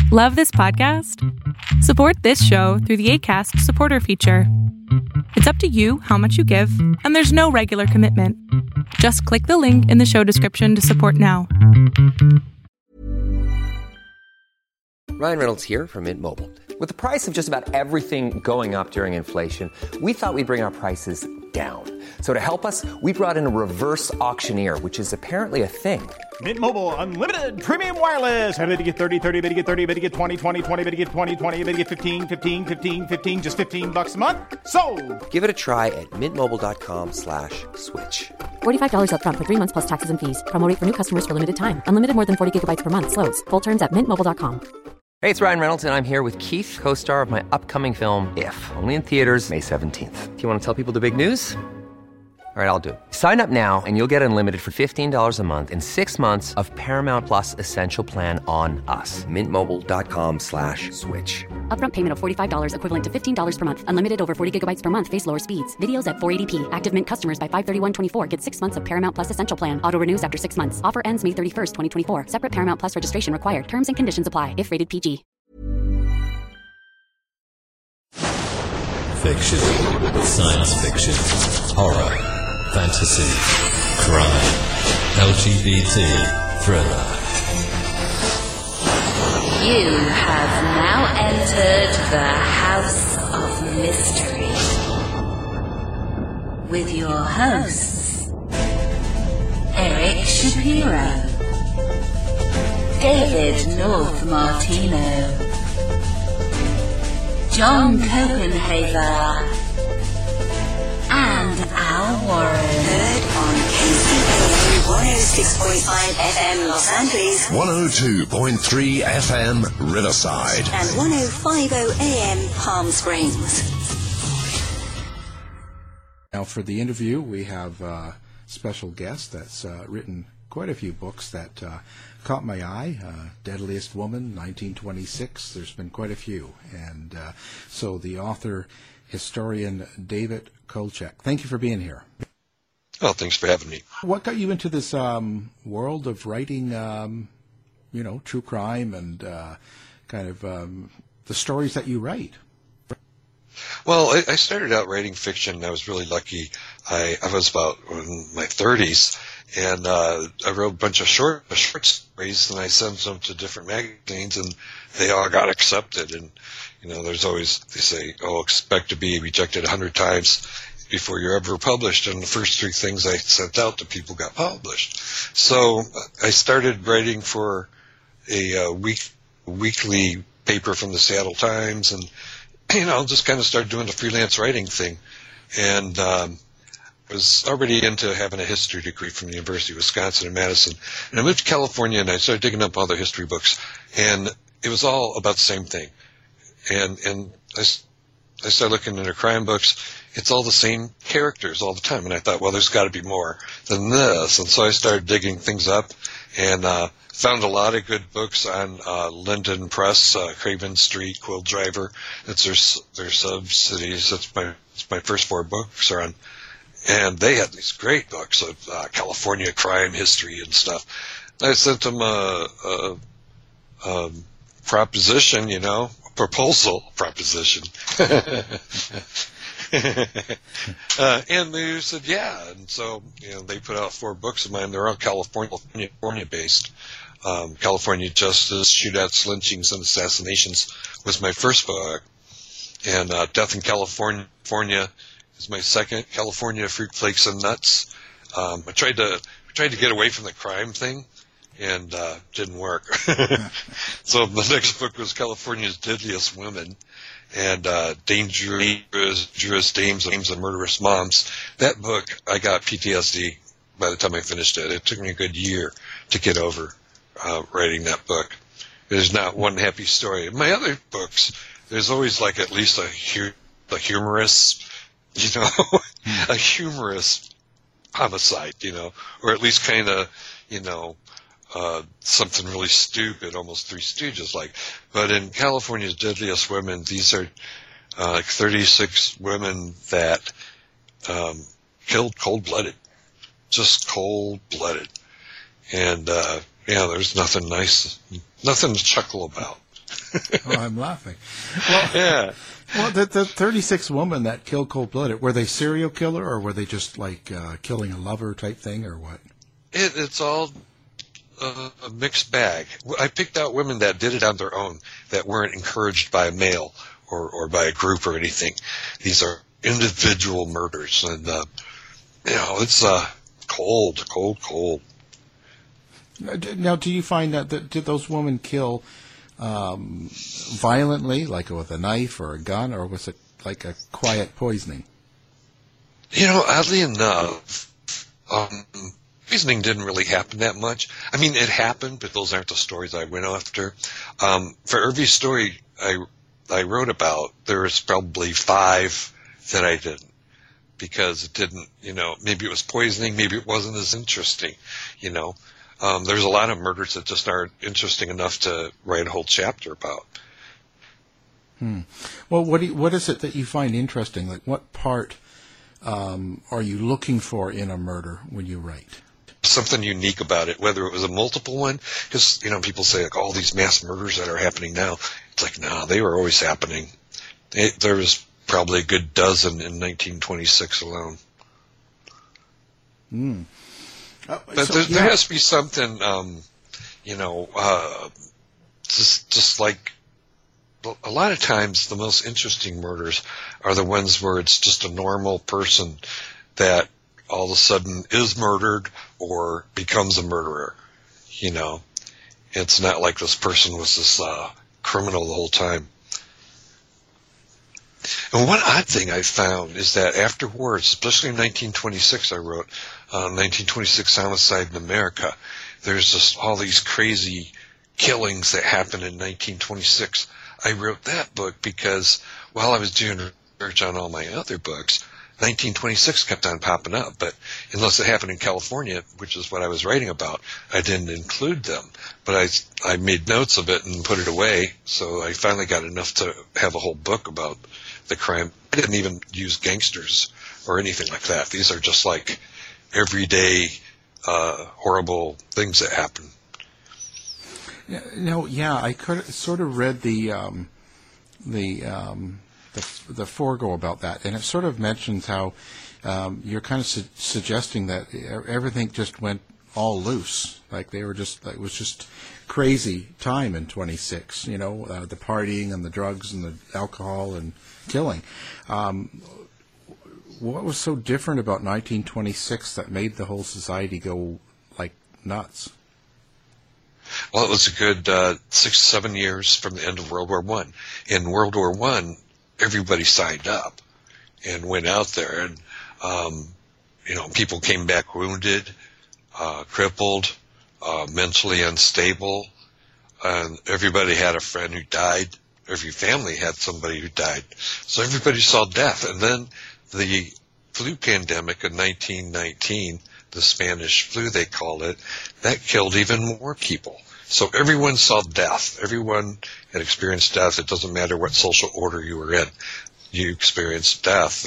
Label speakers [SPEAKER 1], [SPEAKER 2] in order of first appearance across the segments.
[SPEAKER 1] Love this podcast? Support this show through the Acast supporter feature. It's up to you how much you give, and there's no regular commitment. Just click the link in the show description to support now.
[SPEAKER 2] Ryan Reynolds here from Mint Mobile. With the price of just about everything going up during inflation, we thought we'd bring our prices down. So to help us, we brought in a reverse auctioneer, which is apparently a thing.
[SPEAKER 3] Mint Mobile Unlimited Premium Wireless. How to get 30, 30, bit to get 30, bit to get 20, 20, 20, bit to get 20, 20, bit to get 15, 15, 15, 15, just $15 a month? Sold!
[SPEAKER 2] Give it a try at mintmobile.com/switch.
[SPEAKER 4] $45 up front for 3 months plus taxes and fees. Promo rate for new customers for limited time. Unlimited more than 40 gigabytes per month. Slows full terms at mintmobile.com.
[SPEAKER 2] Hey, it's Ryan Reynolds, and I'm here with Keith, co-star of my upcoming film, If, only in theaters May 17th. Do you want to tell people the big news? All right, I'll do it. Sign up now and you'll get unlimited for $15 a month and 6 months of Paramount Plus Essential Plan on us. mintmobile.com/switch.
[SPEAKER 4] Upfront payment of $45 equivalent to $15 per month. Unlimited over 40 gigabytes per month. Face lower speeds. Videos at 480p. Active Mint customers by 531.24 get 6 months of Paramount Plus Essential Plan. Auto renews after 6 months. Offer ends May 31st, 2024. Separate Paramount Plus registration required. Terms and conditions apply if rated PG.
[SPEAKER 5] Fiction, science fiction, horror, fantasy, crime, LGBT, thriller.
[SPEAKER 6] You have now entered the House of Mystery with your hosts, Eric Shapiro, David North Martino, John Copenhaver, and Al Warren.
[SPEAKER 7] Heard on KCAA 106.5 FM Los Angeles,
[SPEAKER 8] 102.3 FM Riverside,
[SPEAKER 7] and 105.0 AM Palm Springs.
[SPEAKER 9] Now for the interview, we have a special guest that's written quite a few books that caught my eye. Deadliest Woman, 1926. There's been quite a few. And so the author, historian David Kolchak. Thank you for being here.
[SPEAKER 10] Oh, thanks for having me.
[SPEAKER 9] What got you into this world of writing, true crime and the stories that you write?
[SPEAKER 10] Well, I started out writing fiction. I was really lucky. I was about in my 30s, and I wrote a bunch of short stories, and I sent them to different magazines, and they all got accepted. And there's always, they say, expect to be rejected 100 times before you're ever published. And the first 3 things I sent out to people got published. So I started writing for a weekly paper from the Seattle Times, and just kind of started doing the freelance writing thing. And was already into having a history degree from the University of Wisconsin in Madison. And I moved to California, and I started digging up all the history books. And it was all about the same thing. And I started looking into crime books. It's all the same characters all the time. And I thought, well, there's got to be more than this. And so I started digging things up and found a lot of good books on Linden Press, Craven Street, Quill Driver. It's their subsidies. It's my first 4 books are on. And they had these great books of California crime history and stuff. I sent them a proposition, proposal. And they said, yeah. And so, they put out 4 books of mine. They're all California based. California Justice, Shootouts, Lynchings, and Assassinations was my first book. And Death in California is my second, California Fruit Flakes and Nuts. I tried to get away from the crime thing, and didn't work. So the next book was California's Deadliest Women, and Dangerous Dames and Murderous Moms. That book, I got PTSD by the time I finished it. It took me a good year to get over writing that book. There's not one happy story. In my other books, there's always like at least a humorous, a humorous homicide, or at least kind of, something really stupid, almost Three Stooges like. But in California's Deadliest Women, these are 36 women that killed cold-blooded, just cold-blooded. And, there's nothing nice, nothing to chuckle about.
[SPEAKER 9] Oh, I'm laughing. Well,
[SPEAKER 10] yeah.
[SPEAKER 9] Well, the 36 women that killed cold-blooded, were they serial killer, or were they just like killing a lover type thing, or what?
[SPEAKER 10] It's all a mixed bag. I picked out women that did it on their own, that weren't encouraged by a male or by a group or anything. These are individual murders, and it's cold.
[SPEAKER 9] Now, do you find that did those women kill violently, like with a knife or a gun, or was it like a quiet poisoning?
[SPEAKER 10] Oddly enough, poisoning didn't really happen that much. I mean, it happened, but those aren't the stories I went after. For every story I wrote about, there was probably 5 that I didn't, because it didn't, maybe it was poisoning, maybe it wasn't as interesting, There's a lot of murders that just aren't interesting enough to write a whole chapter about.
[SPEAKER 9] Well, what is it that you find interesting? Like, what part are you looking for in a murder when you write?
[SPEAKER 10] Something unique about it, whether it was a multiple one, because, people say, like, all these mass murders that are happening now. It's like, no, they were always happening. There was probably a good dozen in 1926 alone. But there has to be something, just like a lot of times the most interesting murders are the ones where it's just a normal person that all of a sudden is murdered or becomes a murderer. It's not like this person was this criminal the whole time. And one odd thing I found is that afterwards, especially in 1926, I wrote 1926 Homicide in America. There's just all these crazy killings that happened in 1926. I wrote that book because while I was doing research on all my other books, 1926 kept on popping up. But unless it happened in California, which is what I was writing about, I didn't include them. But I made notes of it and put it away, so I finally got enough to have a whole book about the crime. I didn't even use gangsters or anything like that. These are just like everyday horrible things that happen.
[SPEAKER 9] I sort of read the forego about that, and it sort of mentions how you're kind of suggesting that everything just went all loose, like they were just, like, it was just crazy time in 26. The partying and the drugs and the alcohol and killing. What was so different about 1926 that made the whole society go like nuts?
[SPEAKER 10] Well, it was a good 6-7 years from the end of World War I. In World War I, everybody signed up and went out there, and people came back wounded, crippled, mentally unstable, and everybody had a friend who died. Every family had somebody who died. So everybody saw death. And then the flu pandemic of 1919, the Spanish flu they called it, that killed even more people. So everyone saw death. Everyone had experienced death. It doesn't matter what social order you were in. You experienced death.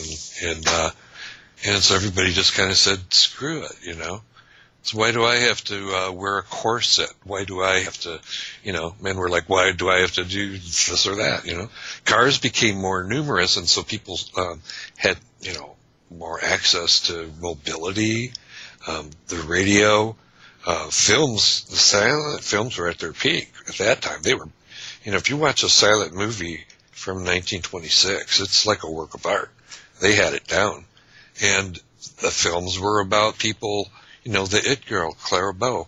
[SPEAKER 10] And so everybody just kind of said, screw it, So why do I have to wear a corset? Why do I have to, men were like, why do I have to do this or that, Cars became more numerous, and so people had, more access to mobility, the radio, films. The silent films were at their peak at that time. They were, if you watch a silent movie from 1926, it's like a work of art. They had it down. And the films were about people, the It Girl, Clara Bow.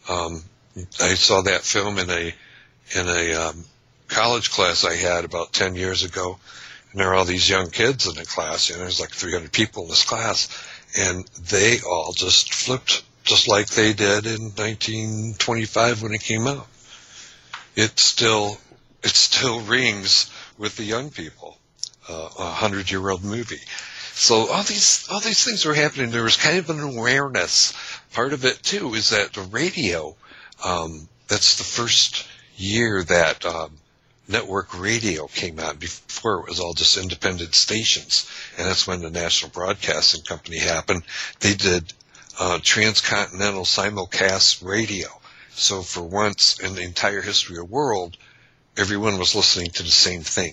[SPEAKER 10] I saw that film in a college class I had about 10 years ago, and there were all these young kids in the class. There's like 300 people in this class, and they all just flipped, just like they did in 1925 when it came out. It still rings with the young people. 100-year-old movie. So all these things were happening. There was kind of an awareness. Part of it too is that the radio. That's the first year that network radio came out. Before it was all just independent stations, and that's when the National Broadcasting Company happened. They did transcontinental simulcast radio. So for once in the entire history of the world, everyone was listening to the same thing.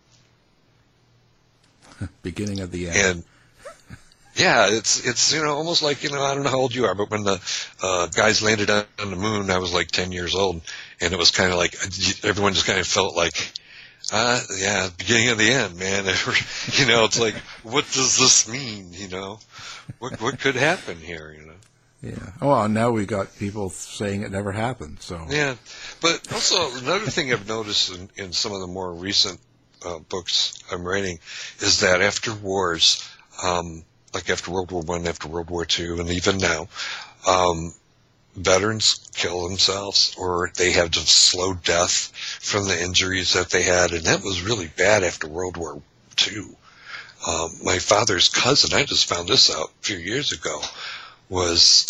[SPEAKER 9] Beginning of the end.
[SPEAKER 10] And yeah, it's almost like, I don't know how old you are, but when the guys landed on the moon, I was like 10 years old, and it was kind of like everyone just kind of felt like, beginning of the end, man. It's like, what does this mean? What could happen here?
[SPEAKER 9] Yeah. Well, now we got people saying it never happened. So
[SPEAKER 10] yeah, but also another thing I've noticed in some of the more recent books I'm writing is that after wars, like after World War I, after World War II, and even now, veterans kill themselves, or they have just slow death from the injuries that they had, and that was really bad after World War II. My father's cousin, I just found this out a few years ago, was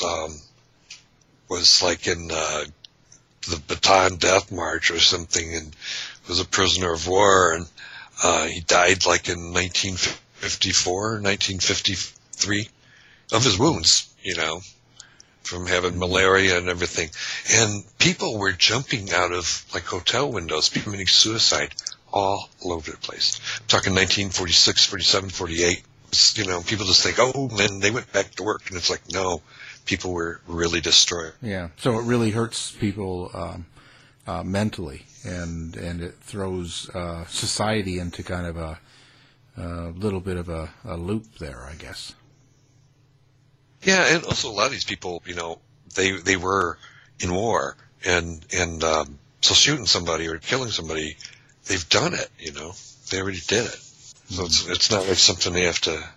[SPEAKER 10] like in the Bataan Death March or something, and was a prisoner of war, and he died like in 1954, 1953 of his wounds, from having malaria and everything. And people were jumping out of like hotel windows, people committing suicide all over the place. I'm talking 1946, 47, 48. People just think, oh, man, they went back to work. And it's like, no, people were really destroyed.
[SPEAKER 9] Yeah, so it really hurts people mentally, and it throws society into kind of a little bit of a loop there, I guess.
[SPEAKER 10] Yeah, and also a lot of these people, they were in war, and so shooting somebody or killing somebody, they've done it, they already did it. So it's not like something they have to,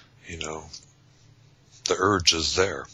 [SPEAKER 10] the urge is there.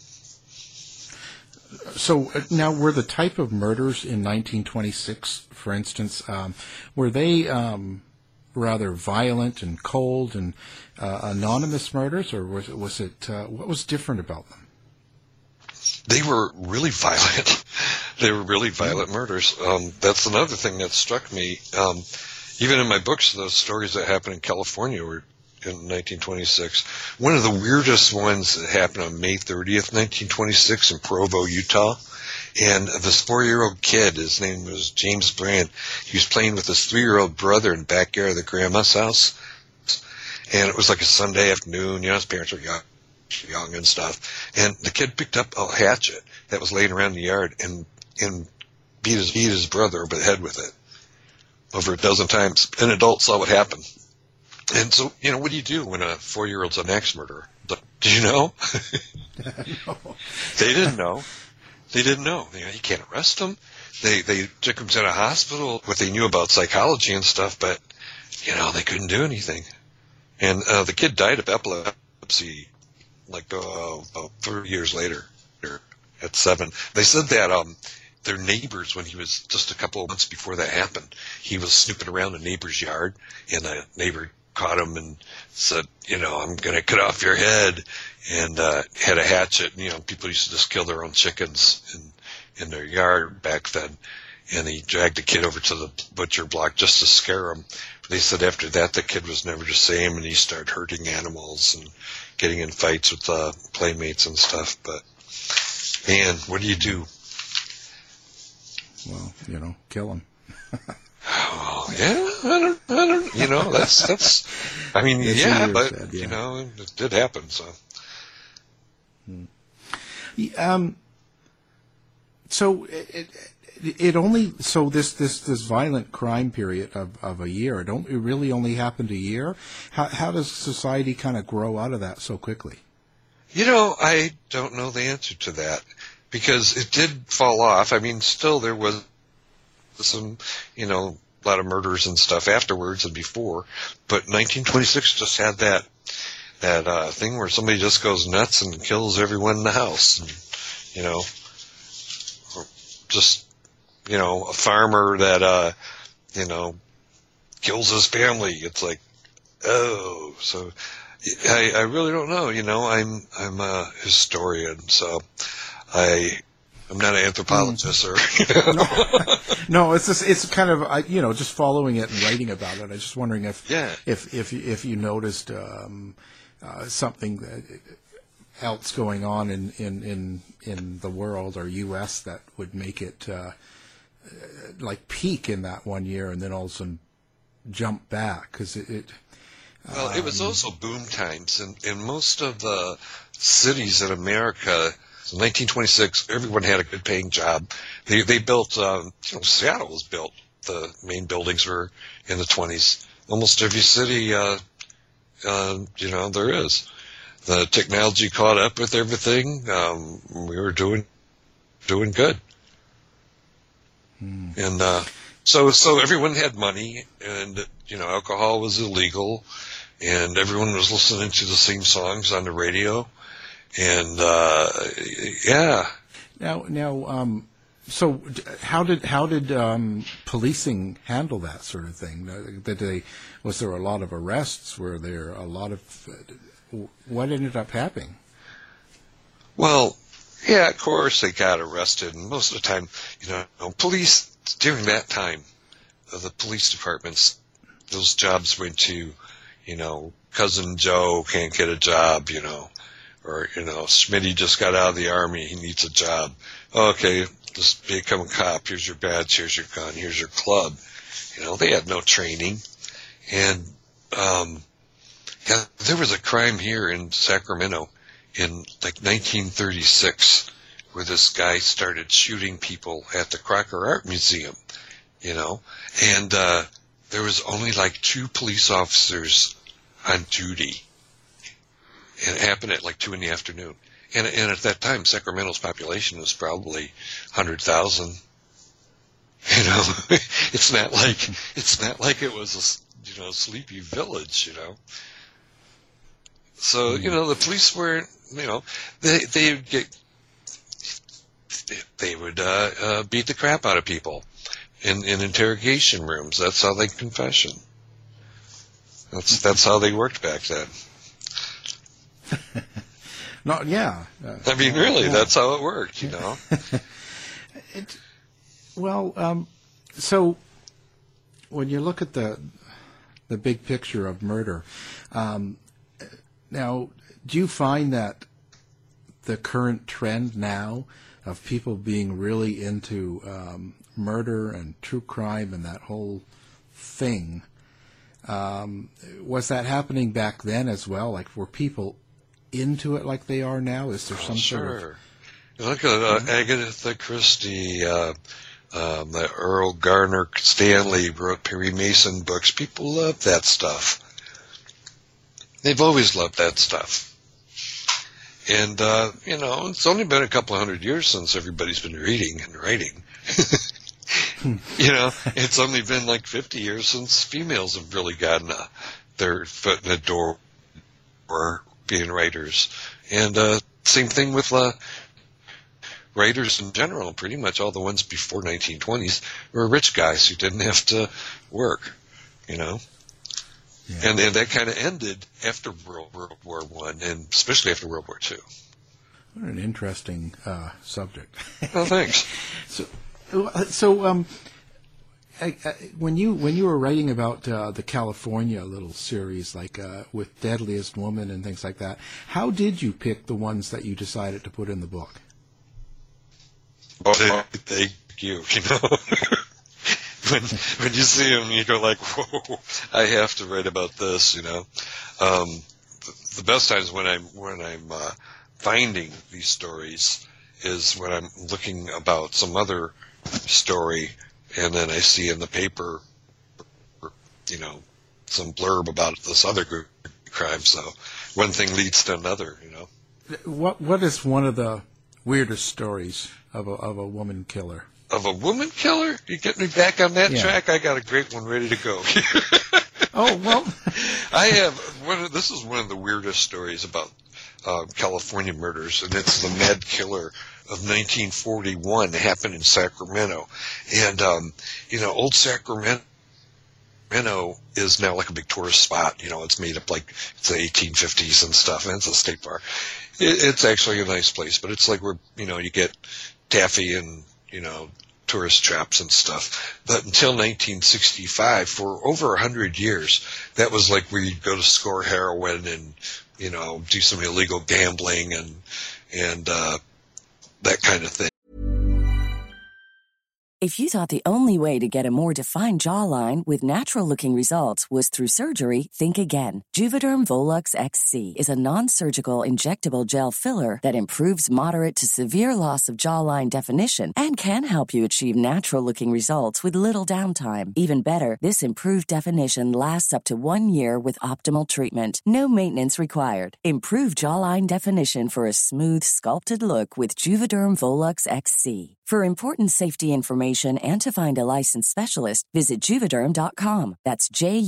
[SPEAKER 9] So now, were the type of murders in 1926, for instance, were they rather violent and cold and anonymous murders, or was it what was different about them?
[SPEAKER 10] They were really violent. They were really violent murders. That's another thing that struck me. Even in my books, those stories that happened in California were in 1926. One of the weirdest ones that happened on May 30th, 1926 in Provo, Utah. And this 4-year-old kid, his name was James Brand, he was playing with his 3-year-old brother in the backyard of the grandma's house. And it was like a Sunday afternoon, his parents were young and stuff. And the kid picked up a hatchet that was laying around the yard and beat his brother over the head with it over a dozen times. An adult saw what happened. And so, what do you do when a 4-year-old's an axe murderer? Did you know?
[SPEAKER 9] No.
[SPEAKER 10] They didn't know. They didn't know. You can't arrest them. They took him to a hospital, what they knew about psychology and stuff, but, they couldn't do anything. And the kid died of epilepsy, like, about 3 years later, at 7. They said that their neighbors, when he was just a couple of months before that happened, he was snooping around a neighbor's yard, and a neighbor caught him and said, I'm going to cut off your head, and had a hatchet. People used to just kill their own chickens in their yard back then, and he dragged the kid over to the butcher block just to scare him. They said after that the kid was never the same, and he started hurting animals and getting in fights with playmates and stuff. But, man, what do you do?
[SPEAKER 9] Well, kill him.
[SPEAKER 10] Oh, yeah, I don't, that's, I mean, yeah, but,
[SPEAKER 9] said, yeah.
[SPEAKER 10] It did happen, so.
[SPEAKER 9] So it only, so this violent crime period of a year, it really only happened a year? How does society kind of grow out of that so quickly?
[SPEAKER 10] I don't know the answer to that, because it did fall off. I mean, still there was some, a lot of murders and stuff afterwards and before, but 1926 just had that thing where somebody just goes nuts and kills everyone in the house, and, just, a farmer that, kills his family. It's like, oh, so I really don't know. I'm a historian, so I'm not an anthropologist or.
[SPEAKER 9] No, it's kind of just following it and writing about it. I was just wondering if you noticed something else going on in the world or U.S. that would make it like peak in that one year and then all of a sudden jump back? Because
[SPEAKER 10] well, it was also boom times, in most of the cities in America. In 1926, everyone had a good-paying job. They built, Seattle was built. The main buildings were in the 20s. Almost every city, there is. The technology caught up with everything. We were doing good. And so everyone had money, and alcohol was illegal, and everyone was listening to the same songs on the radio, and yeah.
[SPEAKER 9] Now, so how did policing handle that sort of thing? Was there a lot of arrests? Were there a lot of what ended up happening?
[SPEAKER 10] Well, yeah, of course they got arrested, and most of the time, police during that time, the police departments, those jobs went to, Cousin Joe can't get a job, or Smitty just got out of the army, he needs a job. Okay, just become a cop. Here's your badge. Here's your gun. Here's your club. They had no training, and there was a crime here in Sacramento in like 1936 where this guy started shooting people at the Crocker Art Museum, and there was only like 2 police officers on duty, and it happened at like 2 in the afternoon. And at that time, Sacramento's population was probably 100,000. It's not like it was a sleepy village, So the police weren't, they would beat the crap out of people in interrogation rooms. That's how they confession. That's how they worked back then.
[SPEAKER 9] Yeah.
[SPEAKER 10] Really, that's how it worked,
[SPEAKER 9] So when you look at the big picture of murder, now, do you find that the current trend now of people being really into murder and true crime and that whole thing, was that happening back then as well? Like, were people into it like they are now? Is there some sort of...
[SPEAKER 10] Look at Agatha Christie, the Earl Garner Stanley wrote Perry Mason books. People love that stuff. They've always loved that stuff. And, it's only been a couple of 100 years since everybody's been reading and writing. It's only been like 50 years since females have really gotten their foot in the door or being writers. And same thing with writers in general. Pretty much all the ones before 1920s were rich guys who didn't have to work, Yeah. And that kind of ended after World War I, and especially after World War II.
[SPEAKER 9] What an interesting subject.
[SPEAKER 10] Oh, thanks.
[SPEAKER 9] So when you were writing about the California little series, like with Deadliest Woman and things like that, how did you pick the ones that you decided to put in the book?
[SPEAKER 10] Oh, thank you. When you see them, you go like, "Whoa! I have to write about this." The best times when I'm finding these stories is when I'm looking about some other story, and then I see in the paper, some blurb about this other group crime. So one thing leads to another.
[SPEAKER 9] What is one of the weirdest stories of a woman killer?
[SPEAKER 10] Of a woman killer? You get me back on that track? I got a great one ready to go.
[SPEAKER 9] Oh, well.
[SPEAKER 10] I have this is one of the weirdest stories about California murders, and it's the Mad Killer of 1941. It happened in Sacramento. And, old Sacramento is now like a big tourist spot. It's made up like it's the 1850s and stuff, and it's a state park. It's actually a nice place, but it's like where, you get taffy and, tourist traps and stuff. But until 1965, for over 100 years, that was like where you'd go to score heroin and, do some illegal gambling and that kind of thing.
[SPEAKER 11] If you thought the only way to get a more defined jawline with natural-looking results was through surgery, think again. Juvederm Volux XC is a non-surgical injectable gel filler that improves moderate to severe loss of jawline definition and can help you achieve natural-looking results with little downtime. Even better, this improved definition lasts up to 1 year with optimal treatment. No maintenance required. Improve jawline definition for a smooth, sculpted look with Juvederm Volux XC. For important safety information and to find a licensed specialist, visit Juvederm.com. That's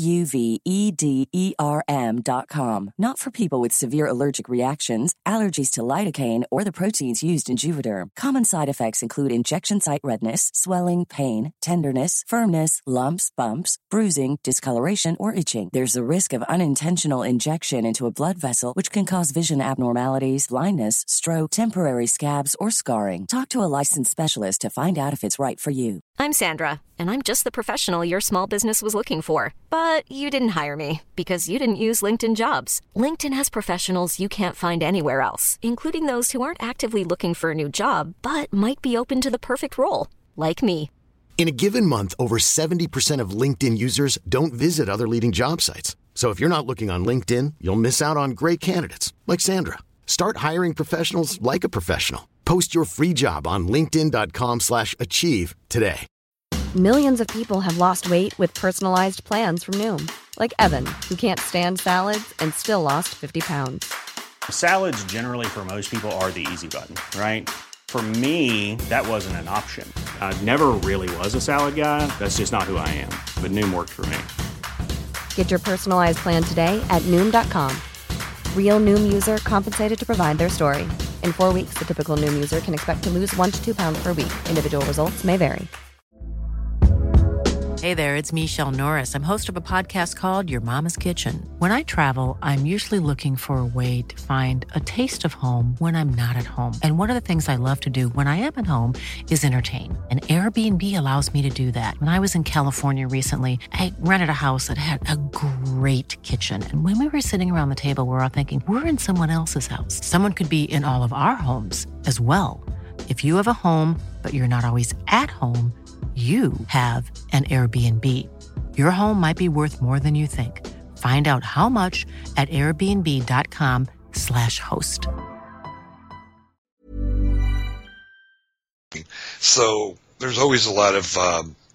[SPEAKER 11] JUVEDERM.com. Not for people with severe allergic reactions, allergies to lidocaine, or the proteins used in Juvederm. Common side effects include injection site redness, swelling, pain, tenderness, firmness, lumps, bumps, bruising, discoloration, or itching. There's a risk of unintentional injection into a blood vessel, which can cause vision abnormalities, blindness, stroke, temporary scabs, or scarring. Talk to a licensed specialist to find out if it's right for you.
[SPEAKER 12] I'm Sandra, and I'm just the professional your small business was looking for. But you didn't hire me because you didn't use LinkedIn Jobs. LinkedIn has professionals you can't find anywhere else, including those who aren't actively looking for a new job, but might be open to the perfect role, like me.
[SPEAKER 13] In a given month, over 70% of LinkedIn users don't visit other leading job sites. So if you're not looking on LinkedIn, you'll miss out on great candidates like Sandra. Start hiring professionals like a professional. Post your free job on linkedin.com/achieve today.
[SPEAKER 14] Millions of people have lost weight with personalized plans from Noom. Like Evan, who can't stand salads and still lost 50 pounds.
[SPEAKER 3] Salads generally for most people are the easy button, right? For me, that wasn't an option. I never really was a salad guy. That's just not who I am. But Noom worked for me.
[SPEAKER 14] Get your personalized plan today at Noom.com. Real Noom user compensated to provide their story. In 4 weeks, the typical Noom user can expect to lose 1 to 2 pounds per week. Individual results may vary.
[SPEAKER 15] Hey there, it's Michelle Norris. I'm host of a podcast called Your Mama's Kitchen. When I travel, I'm usually looking for a way to find a taste of home when I'm not at home. And one of the things I love to do when I am at home is entertain. And Airbnb allows me to do that. When I was in California recently, I rented a house that had a great kitchen. And when we were sitting around the table, we're all thinking, we're in someone else's house. Someone could be in all of our homes as well. If you have a home, but you're not always at home, you have an Airbnb. Your home might be worth more than you think. Find out how much at airbnb.com/host.
[SPEAKER 10] So there's always a lot of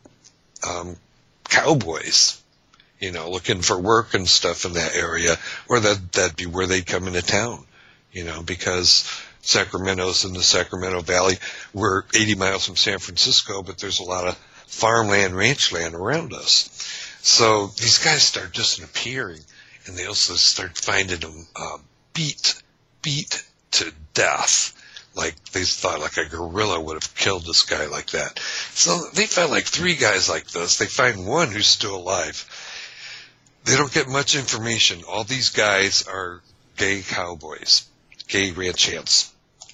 [SPEAKER 10] cowboys, looking for work and stuff in that area, or that'd be where they come into town, because Sacramento's in the Sacramento Valley. We're 80 miles from San Francisco, but there's a lot of farmland, ranch land around us. So these guys start disappearing, and they also start finding them beat to death. Like they thought like a gorilla would have killed this guy like that. So they find like 3 guys like this. They find one who's still alive. They don't get much information. All these guys are gay cowboys, gay ranch hands.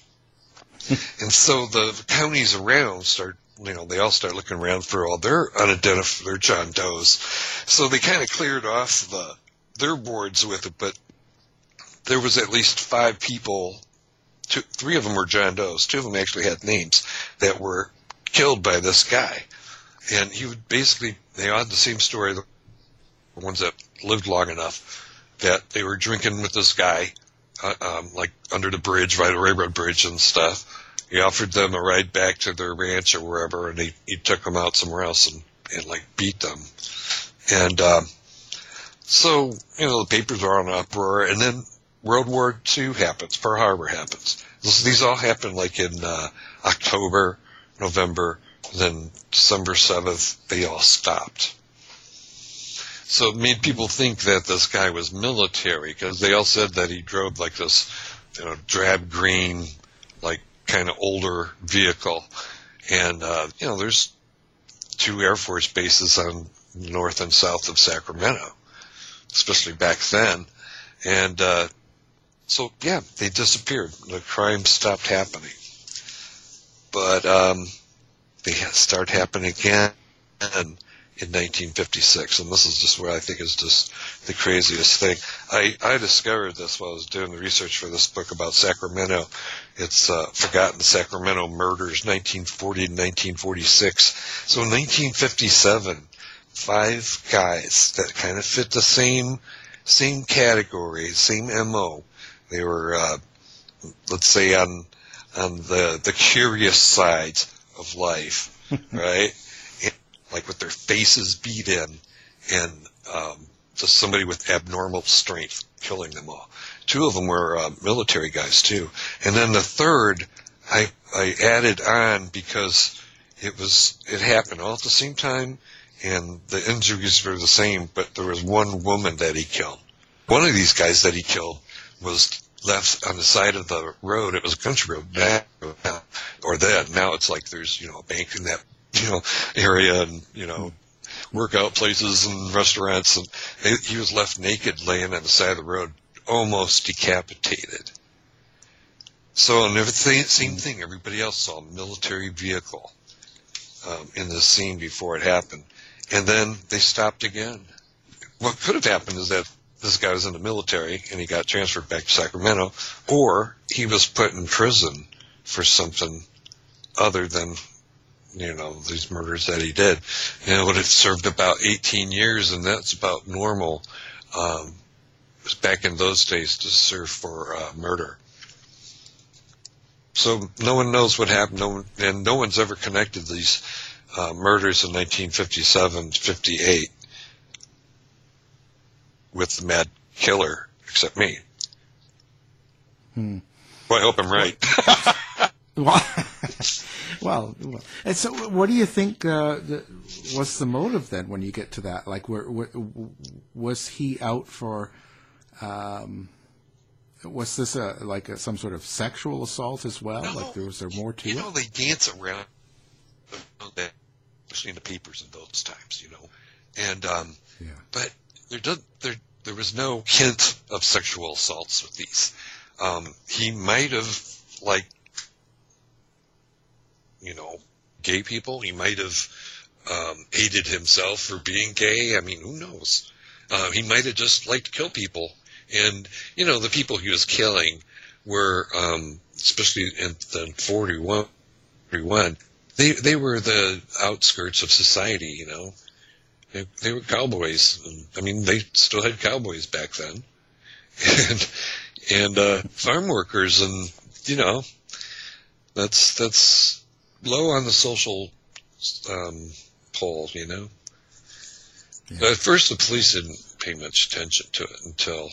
[SPEAKER 10] And so the counties around they all start looking around for all their unidentified, their John Does. So they kind of cleared off their boards with it, but there was at least 5 people, 3 of them were John Does, 2 of them actually had names, that were killed by this guy. And he would basically, they all had the same story, the ones that lived long enough, that they were drinking with this guy, like under the bridge, by the railroad bridge and stuff. He offered them a ride back to their ranch or wherever, and he took them out somewhere else and like beat them. And so, the papers are on uproar, and then World War II happens, Pearl Harbor happens. These all happen like in October, November, then December 7th, they all stopped. So it made people think that this guy was military, because they all said that he drove like this, drab green, like kind of older vehicle. And, there's 2 Air Force bases on north and south of Sacramento, especially back then. And, so yeah, they disappeared. The crime stopped happening. But, they start happening again in 1956, and this is just where I think is just the craziest thing. I discovered this while I was doing the research for this book about Sacramento. It's Forgotten Sacramento Murders, 1940 to 1946. So in 1957, 5 guys that kind of fit the same category, same MO. They were, let's say, on the curious sides of life, right? Like with their faces beat in, and just somebody with abnormal strength killing them all. 2 of them were military guys too, and then the third I added on because it happened all at the same time, and the injuries were the same, but there was one woman that he killed. One of these guys that he killed was left on the side of the road. It was a country road back, or then now it's like there's a bank in that area, and workout places and restaurants, and he was left naked laying on the side of the road, almost decapitated. So, and same thing, everybody else saw a military vehicle in the scene before it happened, and then they stopped again. What could have happened is that this guy was in the military and he got transferred back to Sacramento, or he was put in prison for something other than these murders that he did. But it served about 18 years, and that's about normal. It was back in those days to serve for murder. So no one knows what happened, no one's ever connected these murders in 1957, 58 with the Mad Killer, except me. Well, I hope I'm right.
[SPEAKER 9] Well, and so what do you think was the motive then when you get to that? Like, was he out for, was this some sort of sexual assault as well?
[SPEAKER 10] No,
[SPEAKER 9] like, was there more to it?
[SPEAKER 10] They dance around that, especially in the papers in those times, and, but there was no hint of sexual assaults with these. He might have, gay people. He might have hated himself for being gay. I mean, who knows? He might have just liked to kill people. And, the people he was killing were, especially in the 41, they were the outskirts of society, They were cowboys. And, they still had cowboys back then. And farm workers, and, that's low on the social pole,
[SPEAKER 9] Yeah.
[SPEAKER 10] But at first the police didn't pay much attention to it until,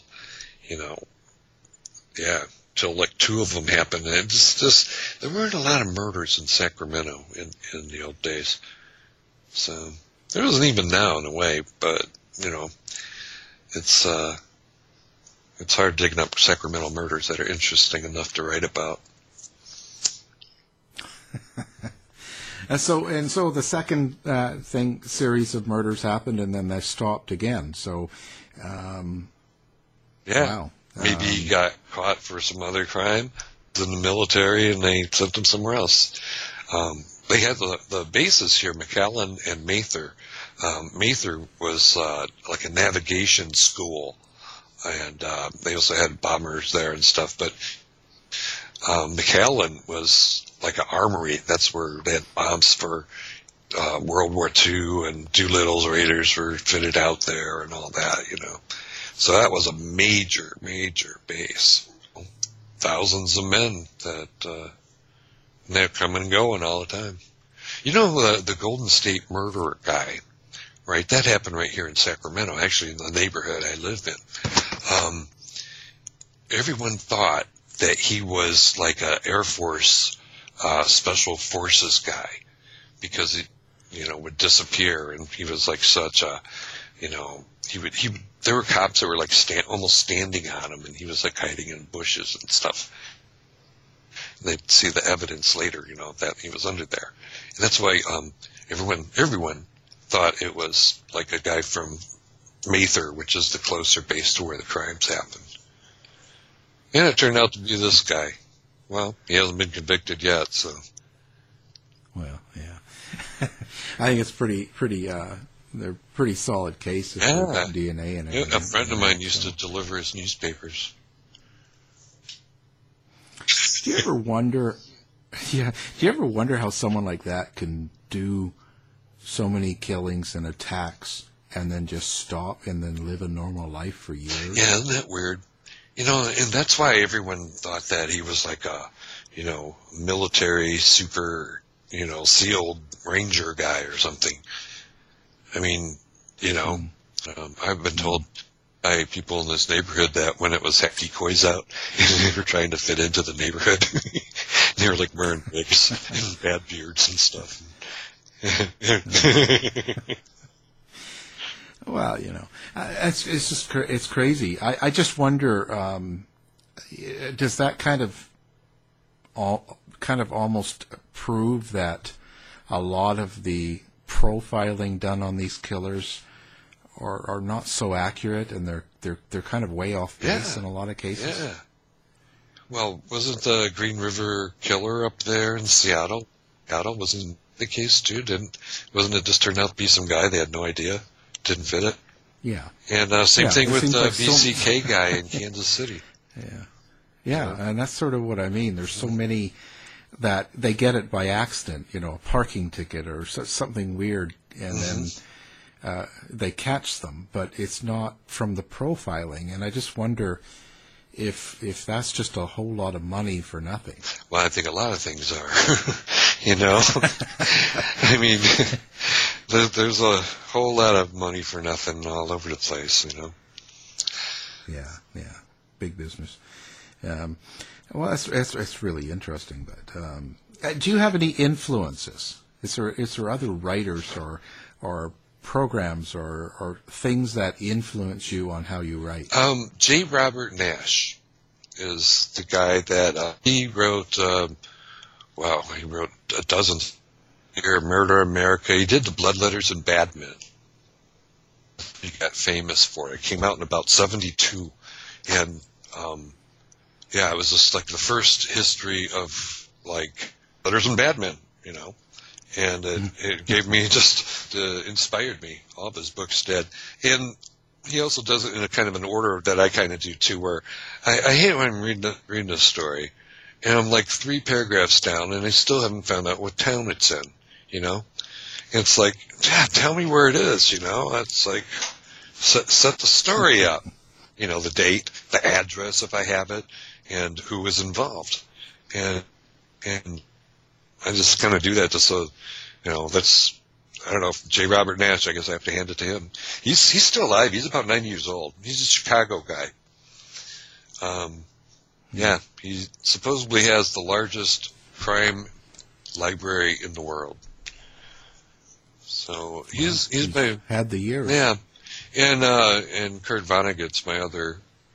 [SPEAKER 10] until 2 of them happened. And there weren't a lot of murders in Sacramento in the old days. So there isn't even now in a way, but, it's hard digging up Sacramento murders that are interesting enough to write about.
[SPEAKER 9] And so the second series of murders happened, and then they stopped again. So, wow.
[SPEAKER 10] Maybe he got caught for some other crime. He was in the military, and they sent him somewhere else. They had the bases here, McAllen and Mather. Mather was like a navigation school, and they also had bombers there and stuff. But McAllen was like an armory. That's where they had bombs for World War II, and Doolittle's Raiders were fitted out there and all that, So that was a major, major base. Thousands of men that they're coming and going all the time. The Golden State Murderer guy, right? That happened right here in Sacramento, actually in the neighborhood I live in. Everyone thought that he was like an Air Force Special Forces guy, because he, would disappear, and he was like such a, there were cops that were like almost standing on him, and he was like hiding in bushes and stuff. And they'd see the evidence later, that he was under there. And that's why everyone thought it was like a guy from Mather, which is the closer base to where the crimes happened. And it turned out to be this guy. Well, he hasn't been convicted yet, so.
[SPEAKER 9] Well, yeah. I think it's pretty they're pretty solid cases with DNA and everything.
[SPEAKER 10] A friend of mine used to deliver his newspapers.
[SPEAKER 9] Do you ever wonder? Yeah. Do you ever wonder how someone like that can do so many killings and attacks and then just stop and then live a normal life for years?
[SPEAKER 10] Yeah, isn't that weird? You know, and that's why everyone thought that he was like a, you know, military super, you know, SEAL Ranger guy or something. I mean, you know, I've been told by people in this neighborhood that when it was Hefty Coys out, they were trying to fit into the neighborhood. They were like wearing wigs and bad beards and stuff.
[SPEAKER 9] Well, you know, it's crazy. I just wonder, does that kind of almost prove that a lot of the profiling done on these killers are not so accurate, and they're kind of way off base in a lot of cases?
[SPEAKER 10] Yeah. Well, wasn't the Green River Killer up there in Seattle? Wasn't the case too? Wasn't it just turned out to be some guy they had no idea? Didn't fit it?
[SPEAKER 9] Yeah.
[SPEAKER 10] And same thing with the BCK guy in Kansas City.
[SPEAKER 9] Yeah, and that's sort of what I mean. There's so many that they get it by accident, you know, a parking ticket or something weird, and then they catch them, but it's not from the profiling. And I just wonder if that's just a whole lot of money for nothing.
[SPEAKER 10] Well, I think a lot of things are, you know. I mean, there's a whole lot of money for nothing all over the place, you know.
[SPEAKER 9] Yeah, big business. Well, that's really interesting. But do you have any influences? Is there other writers or programs or things that influence you on how you write?
[SPEAKER 10] J. Robert Nash is the guy that he wrote. He wrote a dozen. Murder America. He did the Blood Letters and Badminton. He got famous for it. It came out in about 1972, and it was just like the first history of like letters and badminton, you know. And it gave me inspired me. All of his books did. And he also does it in a kind of an order that I kind of do too, where I hate when I'm reading a story and I'm like 3 paragraphs down and I still haven't found out what town it's in, you know. And it's like, tell me where it is, you know. It's like, set the story up, you know, the date, the address if I have it, and who was involved. And I just kind of do that just so, you know, I don't know, J. Robert Nash, I guess I have to hand it to him. He's still alive. He's about 90 years old. He's a Chicago guy. He supposedly has the largest crime library in the world. So he's
[SPEAKER 9] had the years.
[SPEAKER 10] Yeah. And Kurt Vonnegut's my other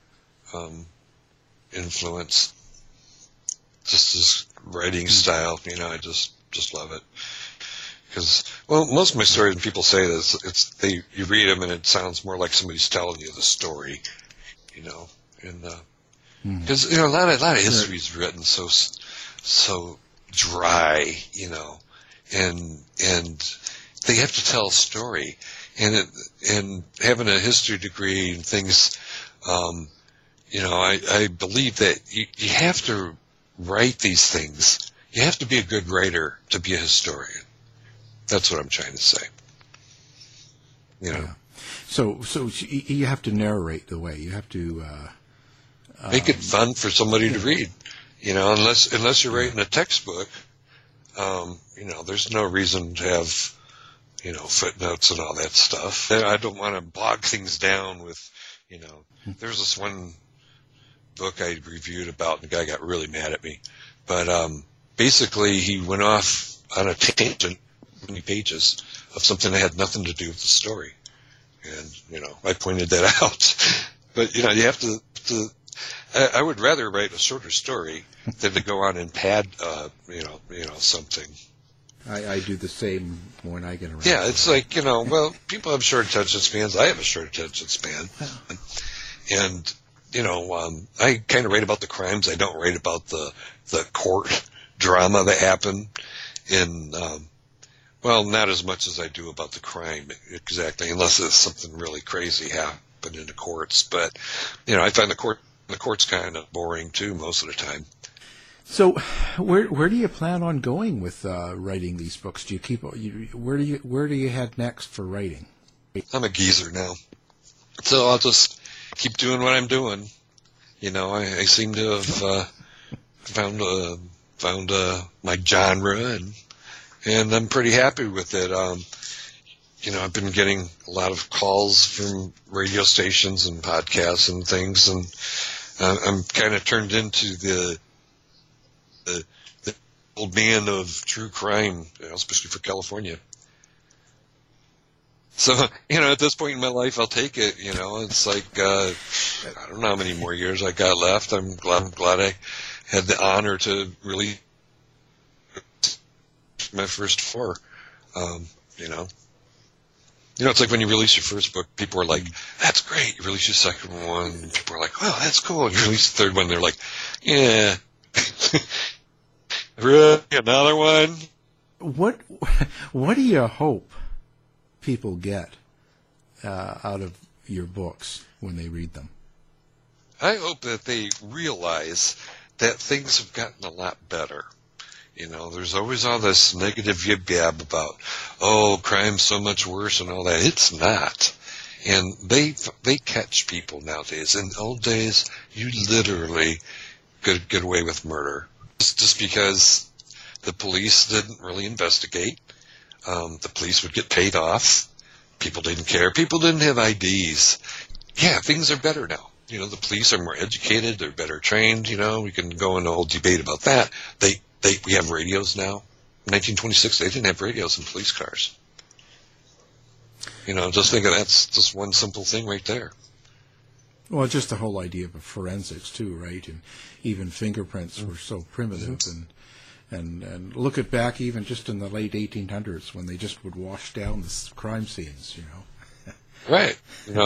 [SPEAKER 10] influence. Just his writing style, you know, I just love it. Because, well, most of my stories, when people say this, you read them and it sounds more like somebody's telling you the story, you know. And because you know, a lot of history is written so dry, you know, and they have to tell a story, and having a history degree and things, you know, I believe that you have to write these things. You have to be a good writer to be a historian. That's what I'm trying to say. You know.
[SPEAKER 9] Yeah. So you have to narrate the way. You have to
[SPEAKER 10] make it fun for somebody to read. You know, unless you're writing a textbook, you know, there's no reason to have, you know, footnotes and all that stuff. I don't want to bog things down with, you know. There's this one book I reviewed about, and the guy got really mad at me. But basically, he went off on a tangent, many pages, of something that had nothing to do with the story. And, you know, I pointed that out. But, you know, you have to I would rather write a shorter story than to go on and pad, you know, something.
[SPEAKER 9] I do the same when I get around.
[SPEAKER 10] Yeah, it's like, you know, well, people have short attention spans. I have a short attention span. And, you know, I kind of write about the crimes. I don't write about the court drama that happened in, Well, not as much as I do about the crime, exactly, unless it's something really crazy happened in the courts. But, I find the court's kind of boring, too, most of the time.
[SPEAKER 9] So, where do you plan on going with writing these books? Do you keep where do you head next for writing?
[SPEAKER 10] I'm a geezer now, so I'll just keep doing what I'm doing. I seem to have found my genre, and I'm pretty happy with it. I've been getting a lot of calls from radio stations and podcasts and things, and I'm kind of turned into the old man of true crime, especially for California. So, at this point in my life, I'll take it. It's like I don't know how many more years I got left. I'm glad I had the honor to release my first 4. It's like when you release your first book, people are like, "That's great." You release your second one, and people are like, "Wow, that's cool." And you release the third one, they're like, "Yeah." Really? Another one?
[SPEAKER 9] What do you hope people get out of your books when they read them?
[SPEAKER 10] I hope that they realize that things have gotten a lot better. There's always all this negative yib-yab about, crime's so much worse and all that. It's not. And they catch people nowadays. In the old days, you literally could get away with murder. Just because the police didn't really investigate. The police would get paid off. People didn't care. People didn't have IDs. Yeah, things are better now. The police are more educated. They're better trained. We can go into a whole debate about that. We have radios now. In 1926, they didn't have radios in police cars. Just think of that's just one simple thing right there.
[SPEAKER 9] Well, just the whole idea of forensics too, right? And even fingerprints were so primitive, and look at back even just in the late 1800s when they just would wash down the crime scenes,
[SPEAKER 10] Right.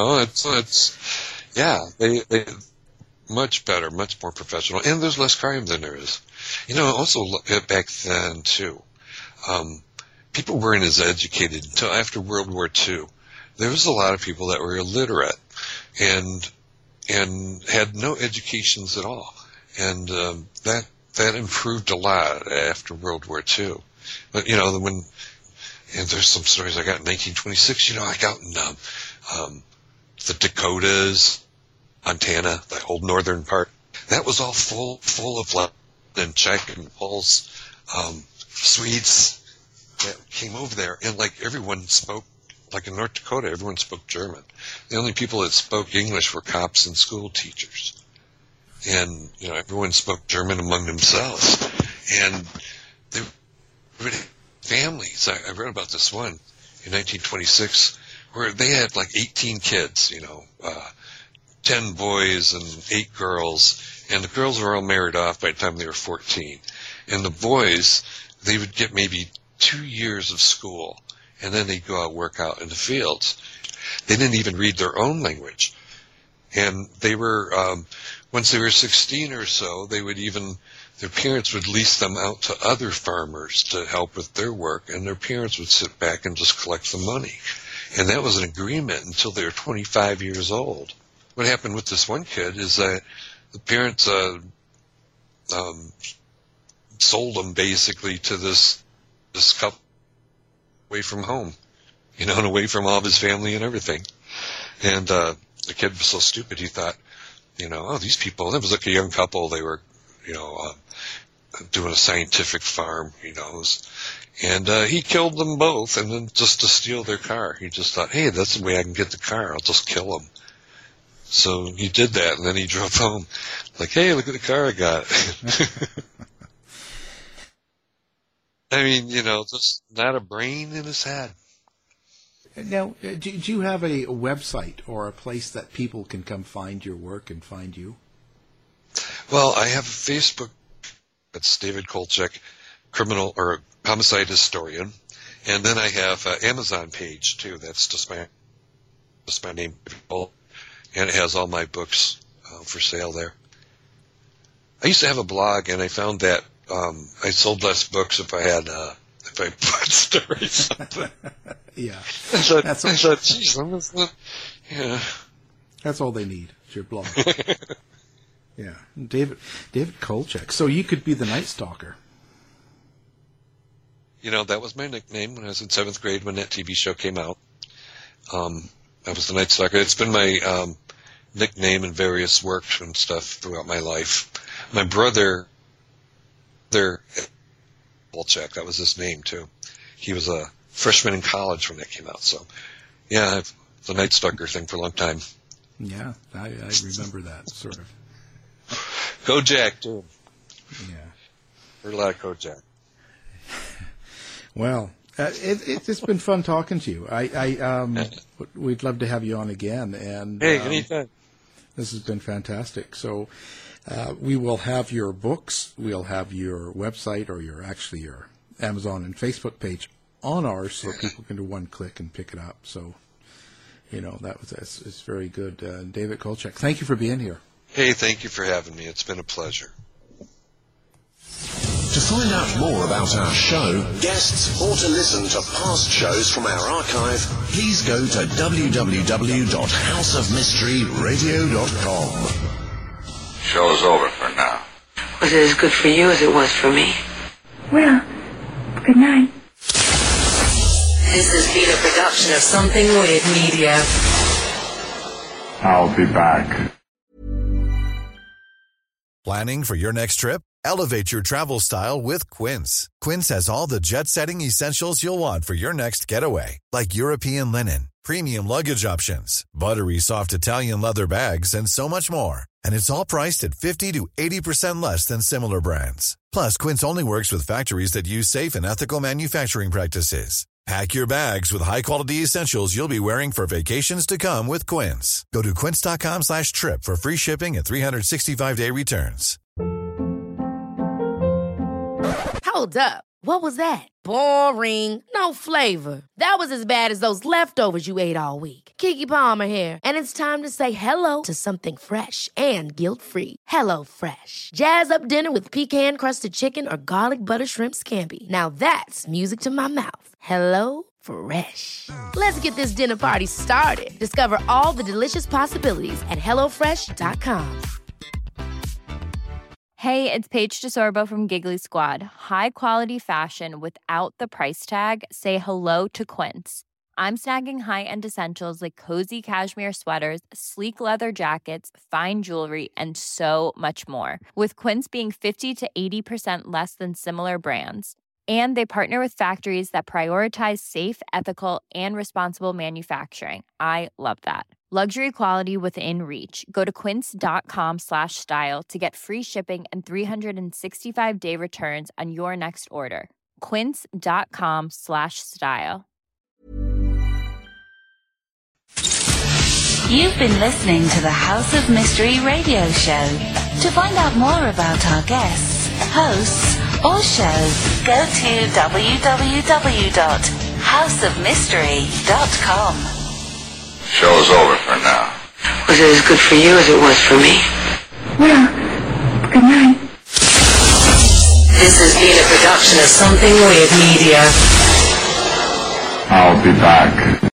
[SPEAKER 10] They much better, much more professional, and there's less crime than there is. Also back then too, people weren't as educated until after World War II. There was a lot of people that were illiterate and had no educations at all, and that improved a lot after World War II. But and there's some stories I got in 1926. Like out in the Dakotas, Montana, the old northern part. That was all full of like and Czech and Poles, Swedes that came over there, and like everyone spoke. Like in North Dakota, everyone spoke German. The only people that spoke English were cops and school teachers. And, everyone spoke German among themselves. And they were families. I read about this one in 1926 where they had like 18 kids, 10 boys and 8 girls. And the girls were all married off by the time they were 14. And the boys, they would get maybe 2 years of school. And then they'd go out and work out in the fields. They didn't even read their own language. And they were, once they were 16 or so, their parents would lease them out to other farmers to help with their work, and their parents would sit back and just collect the money. And that was an agreement until they were 25 years old. What happened with this one kid is that the parents sold him basically to this couple away from home, and away from all of his family and everything. And the kid was so stupid, he thought, these people, that was like a young couple, they were, doing a scientific farm, and he killed them both, and then just to steal their car. He just thought, hey, that's the way I can get the car, I'll just kill them. So he did that, and then he drove home, like, hey, look at the car I got. I mean, just not a brain in his head.
[SPEAKER 9] Now, do you have a website or a place that people can come find your work and find you?
[SPEAKER 10] Well, I have a Facebook. That's David Kolchak, criminal or homicide historian. And then I have an Amazon page, too. That's just my name. And it has all my books for sale there. I used to have a blog, and I found that I sold less books if I by butt story something.
[SPEAKER 9] Yeah.
[SPEAKER 10] I thought, geez, yeah.
[SPEAKER 9] That's all they need. It's your blog. Yeah. David Kolchak. So you could be the Night Stalker.
[SPEAKER 10] You know, that was my nickname when I was in 7th grade when that TV show came out. I was the Night Stalker. It's been my nickname in various work and stuff throughout my life. My brother, Kolchak, that was his name too. He was a freshman in college when that came out. So, yeah, the Night Stalker thing for a long time.
[SPEAKER 9] Yeah, I remember that, sort of.
[SPEAKER 10] Kojak, too.
[SPEAKER 9] Yeah.
[SPEAKER 10] Heard a lot of Kojak.
[SPEAKER 9] Well, it's been fun talking to you. We'd love to have you on again. And
[SPEAKER 10] hey, anytime.
[SPEAKER 9] This has been fantastic. So we will have your books. We'll have your website or your Amazon and Facebook page on ours, so people can do one click and pick it up. So, you know, it's very good. David Kolchak, thank you for being here.
[SPEAKER 10] Hey, thank you for having me. It's been a pleasure.
[SPEAKER 8] To find out more about our show, guests, or to listen to past shows from our archive, please go to www.houseofmysteryradio.com.
[SPEAKER 16] Show's over for now.
[SPEAKER 6] Was it as good for you as it was for me?
[SPEAKER 17] Well, good night.
[SPEAKER 6] This has been a production of Something Weird Media.
[SPEAKER 16] I'll be back.
[SPEAKER 18] Planning for your next trip? Elevate your travel style with Quince. Quince has all the jet-setting essentials you'll want for your next getaway, like European linen, premium luggage options, buttery soft Italian leather bags, and so much more. And it's all priced at 50 to 80% less than similar brands. Plus, Quince only works with factories that use safe and ethical manufacturing practices. Pack your bags with high-quality essentials you'll be wearing for vacations to come with Quince. Go to quince.com/trip for free shipping and 365-day returns.
[SPEAKER 19] Hold up. What was that? Boring. No flavor. That was as bad as those leftovers you ate all week. Keke Palmer here, and it's time to say hello to something fresh and guilt-free. HelloFresh. Jazz up dinner with pecan-crusted chicken or garlic butter shrimp scampi. Now that's music to my mouth. HelloFresh. Let's get this dinner party started. Discover all the delicious possibilities at HelloFresh.com.
[SPEAKER 20] Hey, it's Paige DeSorbo from Giggly Squad. High quality fashion without the price tag. Say hello to Quince. I'm snagging high-end essentials like cozy cashmere sweaters, sleek leather jackets, fine jewelry, and so much more. With Quince being 50 to 80% less than similar brands. And they partner with factories that prioritize safe, ethical, and responsible manufacturing. I love that. Luxury quality within reach. Go to quince.com/style to get free shipping and 365-day returns on your next order. Quince.com/style.
[SPEAKER 6] You've been listening to the House of Mystery radio show. To find out more about our guests, hosts, or shows, go to www.houseofmystery.com.
[SPEAKER 16] Show's over for now.
[SPEAKER 6] Was it as good for you as it was for me?
[SPEAKER 17] Well, good night.
[SPEAKER 6] This has been a production of Something Weird Media.
[SPEAKER 16] I'll be back.